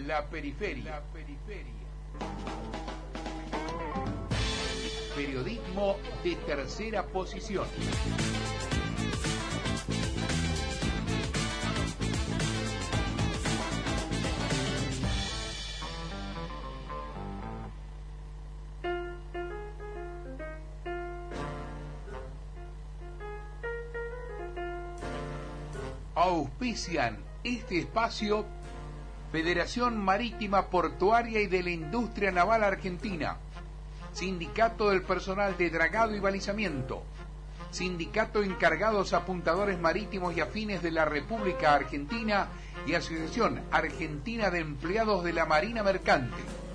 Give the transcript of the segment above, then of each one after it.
La periferia. Periodismo de tercera posición. Auspician este espacio Federación Marítima Portuaria y de la Industria Naval Argentina, Sindicato del Personal de Dragado y Balizamiento, Sindicato Encargados Apuntadores Marítimos y Afines de la República Argentina y Asociación Argentina de Empleados de la Marina Mercante.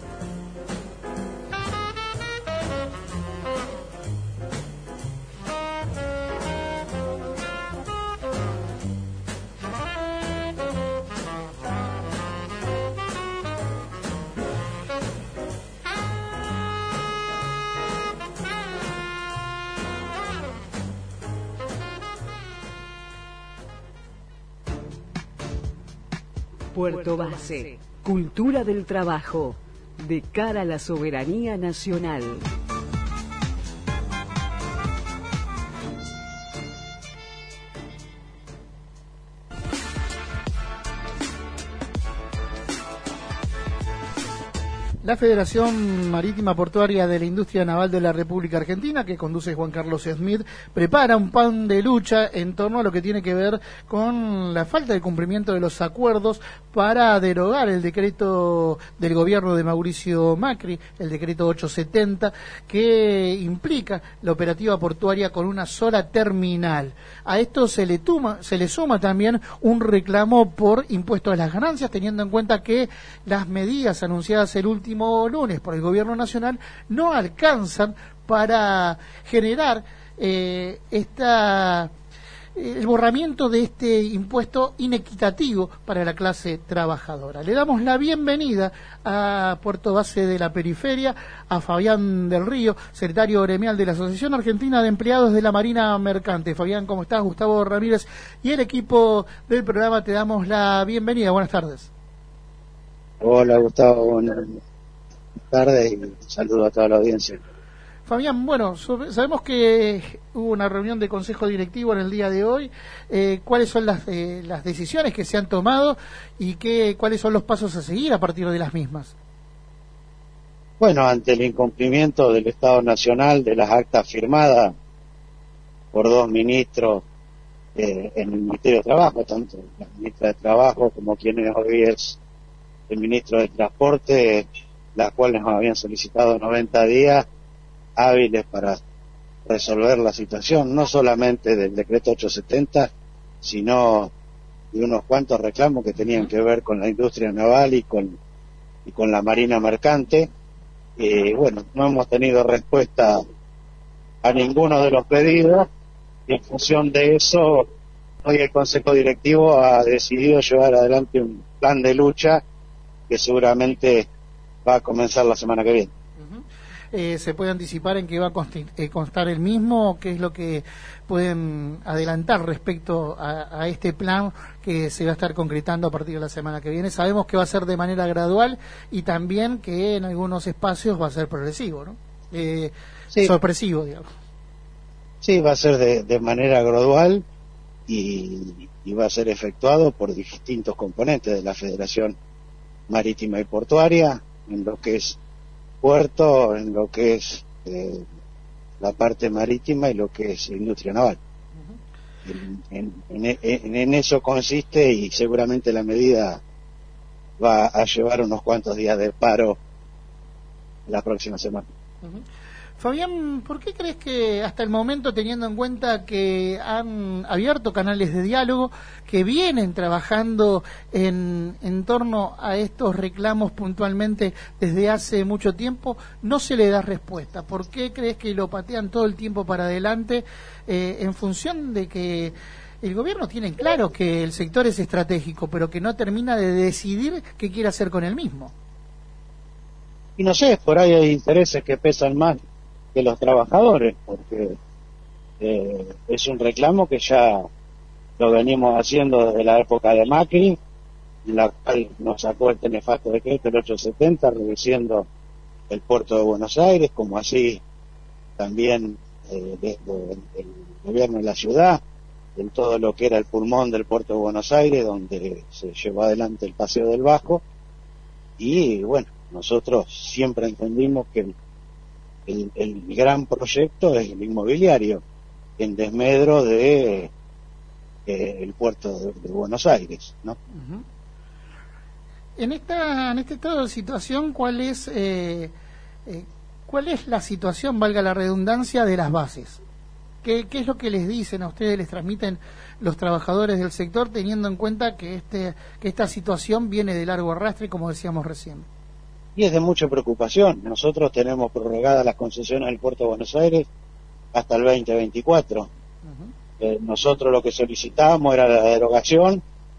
Puerto Base, cultura del trabajo, de cara a la soberanía nacional. La Federación Marítima Portuaria de la Industria Naval de la República Argentina, que conduce Juan Carlos Smith, prepara un plan de lucha en torno a lo que tiene que ver con la falta de cumplimiento de los acuerdos para derogar el decreto del gobierno de Mauricio Macri, el decreto 870, que implica la operativa portuaria con una sola terminal. A esto se le suma también un reclamo por impuesto a las ganancias, teniendo en cuenta que las medidas anunciadas el último lunes por el gobierno nacional no alcanzan para generar el borramiento de este impuesto inequitativo para la clase trabajadora. Le damos la bienvenida a Puerto Base de la Periferia a Fabián del Río, secretario gremial de la Asociación Argentina de Empleados de la Marina Mercante. Fabián, ¿cómo estás? Gustavo Ramírez y el equipo del programa te damos la bienvenida. Buenas tardes. Hola Gustavo, buenas tardes y saludo a toda la audiencia. Fabián, bueno, sabemos que hubo una reunión de consejo directivo en el día de hoy. ¿Cuáles son las decisiones que se han tomado y cuáles son los pasos a seguir a partir de las mismas? Bueno, ante el incumplimiento del Estado Nacional de las actas firmadas por dos ministros en el Ministerio de Trabajo, tanto la ministra de Trabajo como quien hoy es el ministro de Transporte, las cuales nos habían solicitado 90 días hábiles para resolver la situación, no solamente del decreto 870, sino de unos cuantos reclamos que tenían que ver con la industria naval y con la marina mercante. Bueno, no hemos tenido respuesta a ninguno de los pedidos y en función de eso, hoy el Consejo Directivo ha decidido llevar adelante un plan de lucha que seguramente va a comenzar la semana que viene. ¿Se puede anticipar en qué va a constar el mismo? ¿Qué es lo que pueden adelantar respecto a este plan que se va a estar concretando a partir de la semana que viene? Sabemos que va a ser de manera gradual y también que en algunos espacios va a ser progresivo, ¿no? Sí. Sorpresivo, digamos. Sí, va a ser de manera gradual y va a ser efectuado por distintos componentes de la Federación Marítima y Portuaria, en lo que es puerto, en lo que es la parte marítima y lo que es industria naval. En eso consiste y seguramente la medida va a llevar unos cuantos días de paro la próxima semana. Fabián, ¿por qué crees que hasta el momento, teniendo en cuenta que han abierto canales de diálogo, que vienen trabajando en torno a estos reclamos puntualmente desde hace mucho tiempo, no se le da respuesta? ¿Por qué crees que lo patean todo el tiempo para adelante en función de que el gobierno tiene claro que el sector es estratégico, pero que no termina de decidir qué quiere hacer con el mismo? Y no sé, por ahí hay intereses que pesan más que los trabajadores, porque es un reclamo que ya lo venimos haciendo desde la época de Macri la cual nos sacó este nefasto decreto el 870, reduciendo el puerto de Buenos Aires, como así también desde el gobierno de la ciudad, en todo lo que era el pulmón del puerto de Buenos Aires, donde se llevó adelante el Paseo del Bajo. Y bueno, nosotros siempre entendimos que el gran proyecto es el inmobiliario, en desmedro de el puerto de Buenos Aires, ¿no? Uh-huh. En este estado de situación, ¿cuál es la situación, valga la redundancia, de las bases? ¿Qué es lo que les dicen a ustedes, les transmiten los trabajadores del sector, teniendo en cuenta que esta situación viene de largo arrastre, como decíamos recién? Y es de mucha preocupación. Nosotros tenemos prorrogadas las concesiones del puerto de Buenos Aires hasta el 2024. Uh-huh. Nosotros lo que solicitábamos era la derogación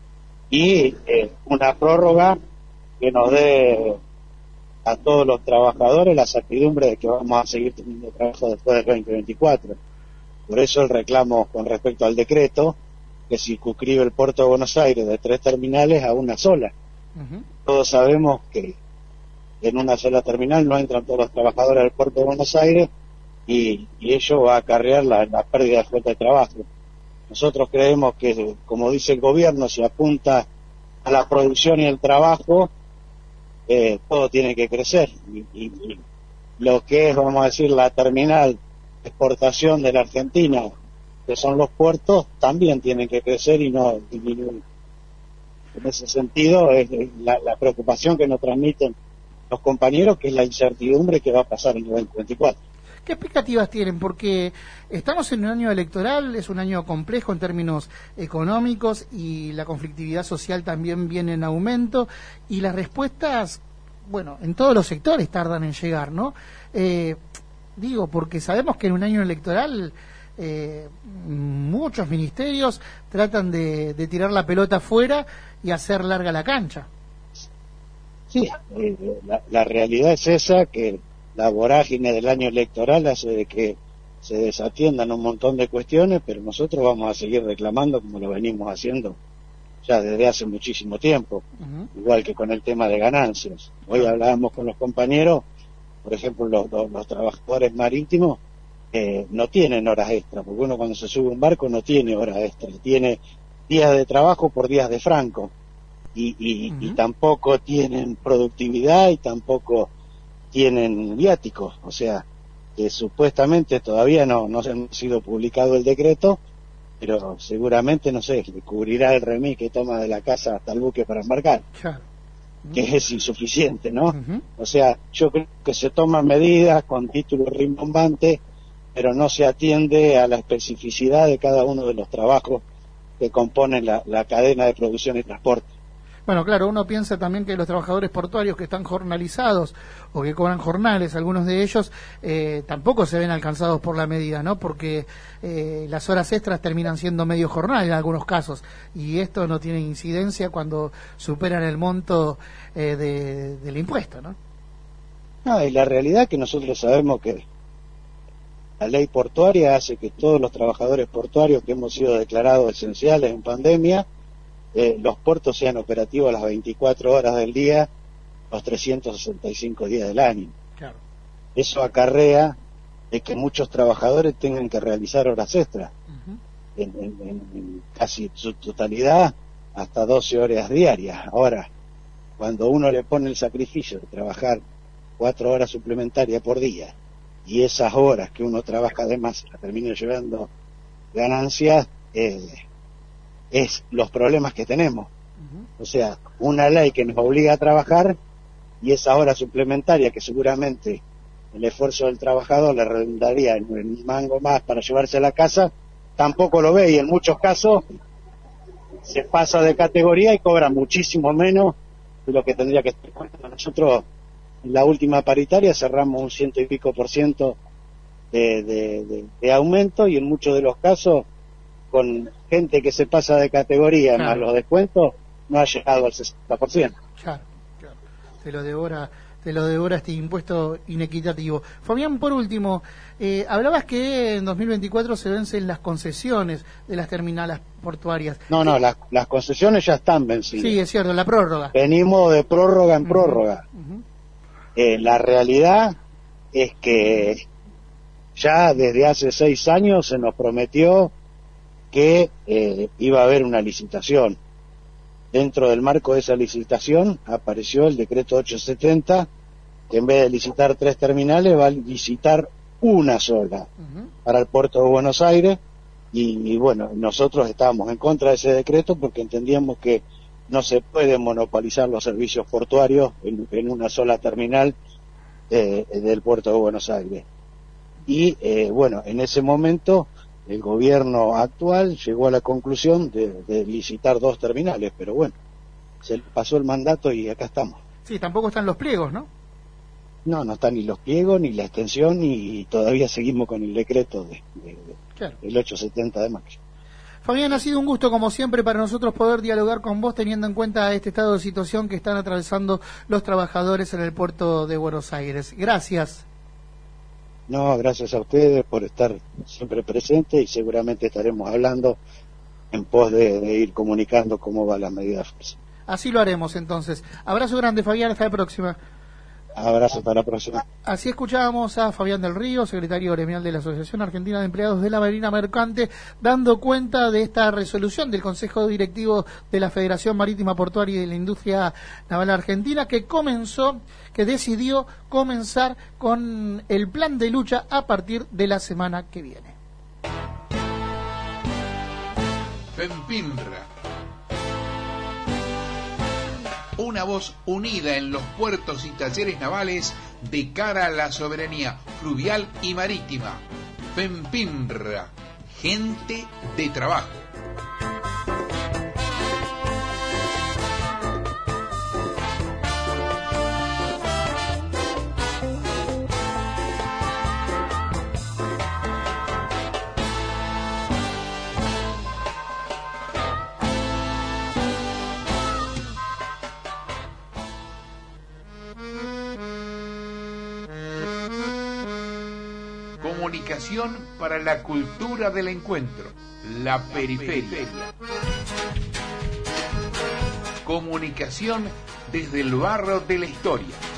y una prórroga que nos dé a todos los trabajadores la certidumbre de que vamos a seguir teniendo trabajo después del 2024. Por eso el reclamo con respecto al decreto que circunscribe el puerto de Buenos Aires de 3 terminales a una sola. Uh-huh. Todos sabemos que en una sola terminal no entran todos los trabajadores del puerto de Buenos Aires y ello va a acarrear la pérdida de fuerza de trabajo. Nosotros creemos que, como dice el gobierno, si apunta a la producción y el trabajo, todo tiene que crecer. Y lo que es, vamos a decir, la terminal de exportación de la Argentina, que son los puertos, también tienen que crecer y no disminuir. En ese sentido, es la preocupación que nos transmiten los compañeros, que es la incertidumbre que va a pasar en el 2024. ¿Qué expectativas tienen? Porque estamos en un año electoral, es un año complejo en términos económicos y la conflictividad social también viene en aumento y las respuestas, bueno, en todos los sectores tardan en llegar, ¿no? Digo, porque sabemos que en un año electoral muchos ministerios tratan de tirar la pelota afuera y hacer larga la cancha. Sí, la realidad es esa, que la vorágine del año electoral hace de que se desatiendan un montón de cuestiones, pero nosotros vamos a seguir reclamando como lo venimos haciendo ya desde hace muchísimo tiempo, uh-huh. Igual que con el tema de ganancias. Hoy hablábamos con los compañeros, por ejemplo, los trabajadores marítimos no tienen horas extras, porque uno cuando se sube a un barco no tiene horas extras, tiene días de trabajo por días de franco, uh-huh. Y tampoco tienen productividad y tampoco tienen viáticos, o sea, que supuestamente todavía no ha sido publicado el decreto, pero seguramente, no sé, cubrirá el remis que toma de la casa hasta el buque para embarcar, claro. Que es insuficiente, ¿no? Uh-huh. O sea, yo creo que se toman medidas con títulos rimbombantes, pero no se atiende a la especificidad de cada uno de los trabajos que componen la cadena de producción y transporte. Bueno, claro, uno piensa también que los trabajadores portuarios que están jornalizados o que cobran jornales, algunos de ellos, tampoco se ven alcanzados por la medida, ¿no? Porque las horas extras terminan siendo medio jornal en algunos casos, y esto no tiene incidencia cuando superan el monto del impuesto, ¿no? No, y la realidad es que nosotros sabemos que la ley portuaria hace que todos los trabajadores portuarios que hemos sido declarados esenciales en pandemia, los puertos sean operativos a las 24 horas del día, los 365 días del año. Claro. Eso acarrea de que muchos trabajadores tengan que realizar horas extras, uh-huh. en casi su totalidad, hasta 12 horas diarias. Ahora, cuando uno le pone el sacrificio de trabajar 4 horas suplementarias por día, y esas horas que uno trabaja además la termina llevando ganancias, es los problemas que tenemos. Uh-huh. O sea, una ley que nos obliga a trabajar y esa hora suplementaria que seguramente el esfuerzo del trabajador le redundaría en un mango más para llevarse a la casa, tampoco lo ve, y en muchos casos se pasa de categoría y cobra muchísimo menos de lo que tendría que estar. Nosotros en la última paritaria cerramos un 100 y pico % de aumento, y en muchos de los casos con gente que se pasa de categoría, claro, más los descuentos, no ha llegado al 60%. Claro, claro. Te te lo devora este impuesto inequitativo. Fabián, por último, hablabas que en 2024 se vencen las concesiones de las terminales portuarias. No, las concesiones ya están vencidas. Sí, es cierto, la prórroga. Venimos de prórroga en prórroga. La realidad es que ya desde hace 6 años se nos prometió que iba a haber una licitación. Dentro del marco de esa licitación apareció el decreto 870, que en vez de licitar 3 terminales va a licitar una sola para el puerto de Buenos Aires, y bueno, nosotros estábamos en contra de ese decreto porque entendíamos que no se pueden monopolizar los servicios portuarios en una sola terminal del puerto de Buenos Aires. Y bueno, en ese momento el gobierno actual llegó a la conclusión de licitar 2 terminales, pero bueno, se le pasó el mandato y acá estamos. Sí, tampoco están los pliegos, ¿no? No están ni los pliegos ni la extensión, y todavía seguimos con el decreto Claro. del 870 de mayo. Fabián, ha sido un gusto como siempre para nosotros poder dialogar con vos, teniendo en cuenta este estado de situación que están atravesando los trabajadores en el puerto de Buenos Aires. Gracias. No, gracias a ustedes por estar siempre presentes, y seguramente estaremos hablando en pos de ir comunicando cómo va la medida de fuerza. Así lo haremos entonces. Abrazo grande, Fabián, hasta la próxima. Abrazo, hasta la próxima. Así escuchábamos a Fabián del Río, secretario gremial de la Asociación Argentina de Empleados de la Marina Mercante, dando cuenta de esta resolución del Consejo Directivo de la Federación Marítima Portuaria y de la Industria Naval Argentina, que decidió comenzar con el plan de lucha a partir de la semana que viene. FEMPINRA, una voz unida en los puertos y talleres navales de cara a la soberanía fluvial y marítima. FEMPINRA, gente de trabajo. Comunicación para la cultura del encuentro, la periferia. Comunicación desde el barro de la historia.